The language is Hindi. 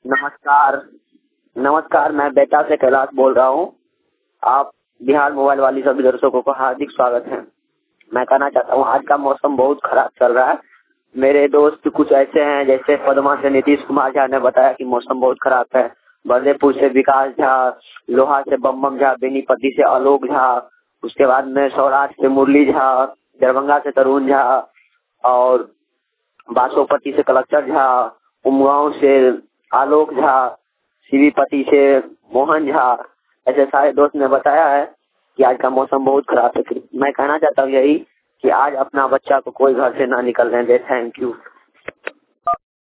नमस्कार। नमस्कार, मैं बेटा से कैलाश बोल रहा हूँ। आप बिहार मोबाइल वाली सभी दर्शकों को हार्दिक स्वागत है। मैं कहना चाहता हूँ आज का मौसम बहुत खराब चल रहा है। मेरे दोस्त कुछ ऐसे हैं, जैसे पदमा से नीतीश कुमार झा ने बताया कि मौसम बहुत खराब है। बर्देपुर से विकास झा, लोहा से बम झा, बेनीपट्टी से आलोक झा, उसके बाद में सौराष्ट्र से मुरली झा, दरभंगा से तरुण झा और बासोपट्टी से कलेक्टर झा, उमगांव से आलोक झा, सीवीपट्टी से मोहन झा, ऐसे सारे दोस्त ने बताया है कि आज का मौसम बहुत खराब है। मैं कहना चाहता हूँ यही कि आज अपना बच्चा को कोई घर से ना निकलने दे। Thank you.